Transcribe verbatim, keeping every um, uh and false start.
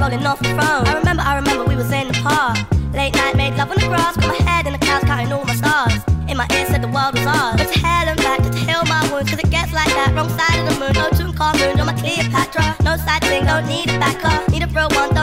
falling off the throne. I remember, I remember we was in the park. Late night, made love on the grass. Got my head in the clouds, counting all my stars. In my ear said the world was ours. Went to hell and back to heal my wounds, cause it gets like that. Wrong side of the moon, no Tutankhamun, you're my Cleopatra. No side thing, don't need a backer. Need a real one